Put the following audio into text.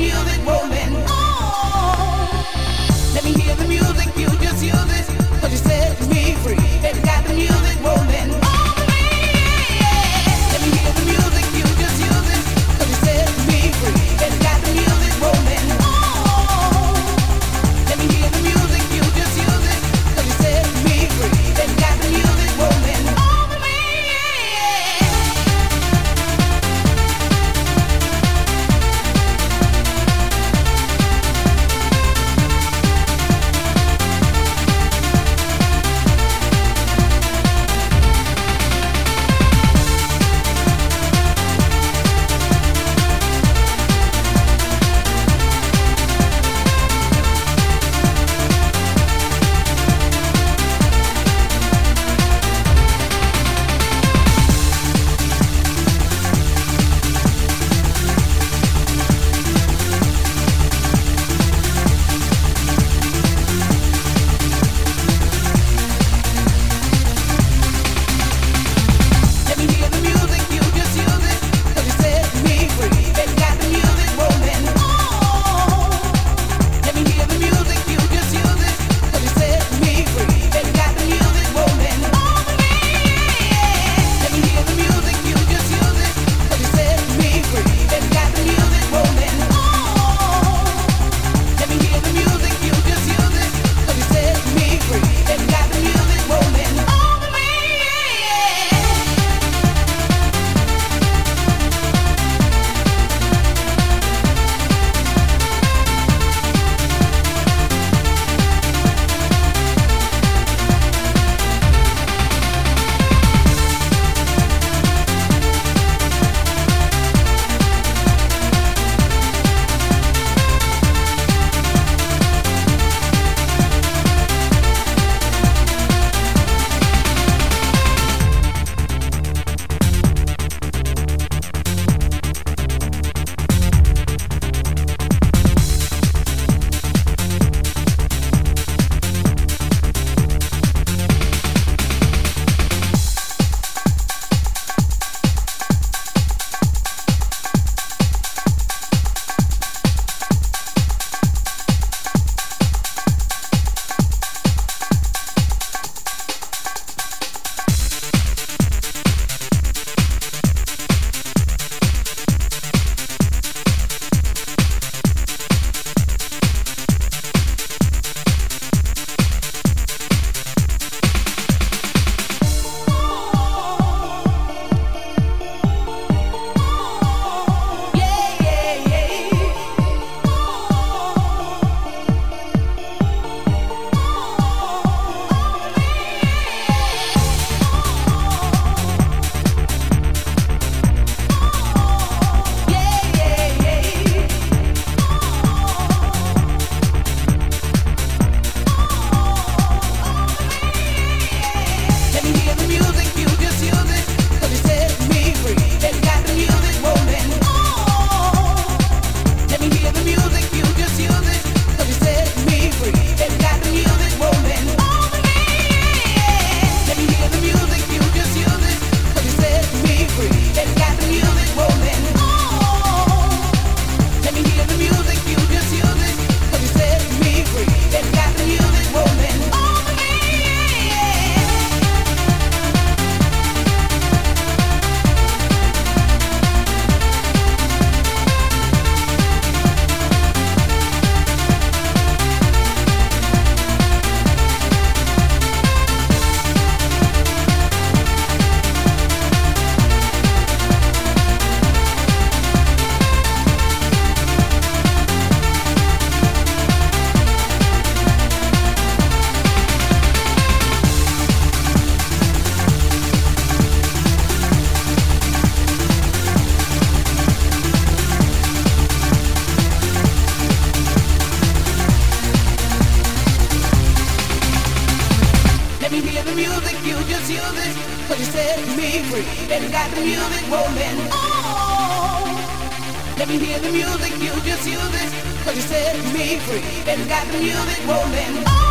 music rolling. Oh, let me hear the music, you just use it, 'cause you set me free. Baby, got the music rolling. Let me hear the music, you just use it, 'cause you set me free. Baby, got the music rolling. Oh, let me hear the music, you just use it, 'cause you set me free. Baby, got the music rolling. Baby, got the music rolling. Oh, let me hear the music, you just use it, 'cause you set me free. Baby, got the music rolling.